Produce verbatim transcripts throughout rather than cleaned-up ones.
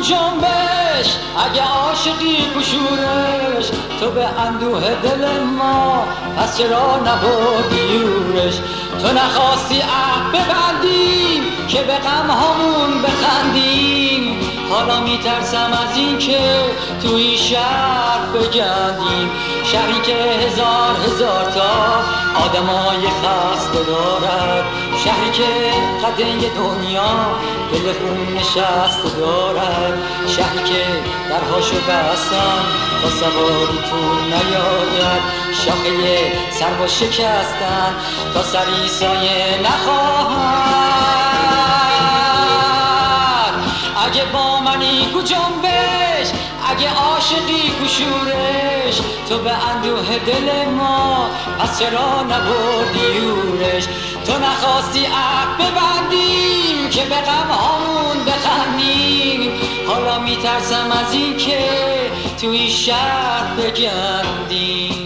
جنبش، اگه عاشقی کو شورش، تو به اندوه دل ما پس چرا نبردی یورش. تو نخواستی عهد ببندیم که به غم هامون بخندیم، حالا میترسم از این که توی شهر بگندیم، شهری که هزار هزار تا آدمای خسته دارد، شهری که قدر دنیا دل خون نشسته دارد، شهری که درهاشو بستن تا سواریتون نیاید، شاخه سربا شکستن تا سری سایه نخواهد. اگه با منی کو جنبش، اگه عاشقی کو شورش، تو به اندوه دل ما پس چرا نبردی یورش. تو نخواستی عهد ببندیم که به غم هامون بخندیم، حالا میترسم از این که توی شهر بگندیم.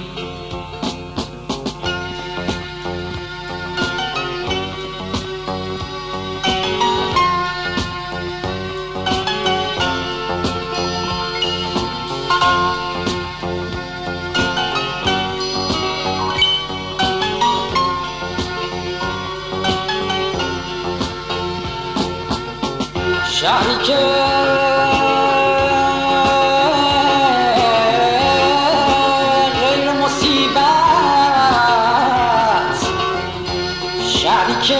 شهری که غیر مصیبت، شهری که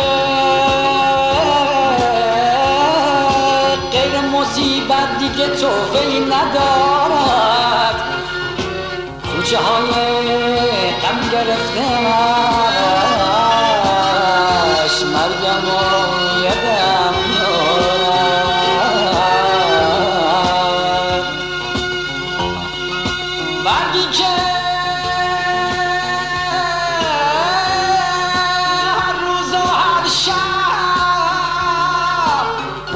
غیر مصیبت دیگه توفیقی ندارد، کوچه های غم گرفته‌اش مرگم و یدم مرگی که هر روز و هر شب،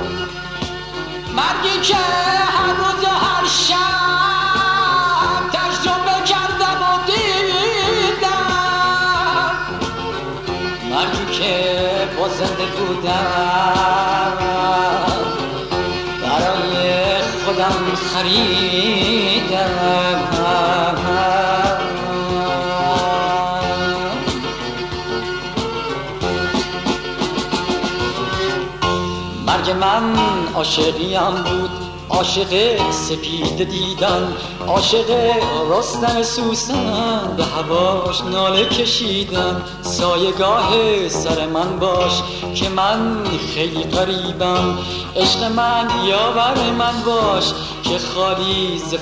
مرگی که هر روز و هر شب تجربه کردم و دیدم، مرگی که با زنده بودم برای خودم خریدم. مرگ من عاشقیم بود، عاشق سپید دیدن، عاشق رستم سوسن، به هواش ناله کشیدن. سایگاه سر من باش که من خیلی غریبم، عشق من یاور من باش که خالی ز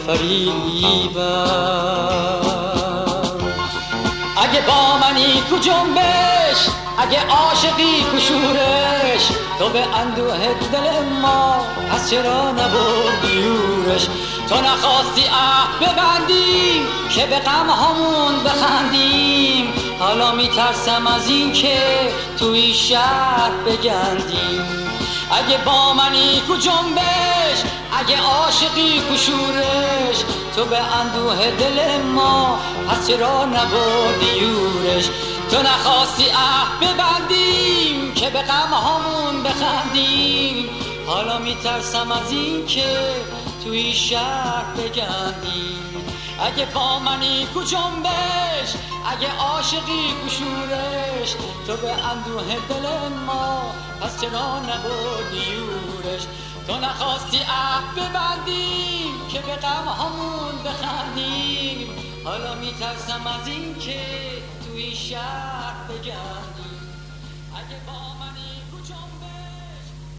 فریبم. اگه با منی کو جنبش، اگه عاشقی کو شورش، تو به اندوه دل ما پس چرا نبردی یورش. تو نخواستی عهد ببندیم که به غم هامون بخندیم، حالا میترسم از این که توی شهر بگندیم. اگه با منی کو جنبش، اگه عاشقی کو شورش، تو به اندوه دل ما پس چرا نبردی یورش. تو نخواستی عهد ببندیم که به غم هامون بخندیم، حالا میترسم از این که توی شهر بگندیم. اگه با منی کو جنبش، اگه عاشقی کو شورش، تو به اندوه دل ما پس چرا نبردی یورش. تو نخواستی عهد ببندیم که به غم هامون بخندیم، حالا میترسم از این که توی شهر بگندیم. اگه با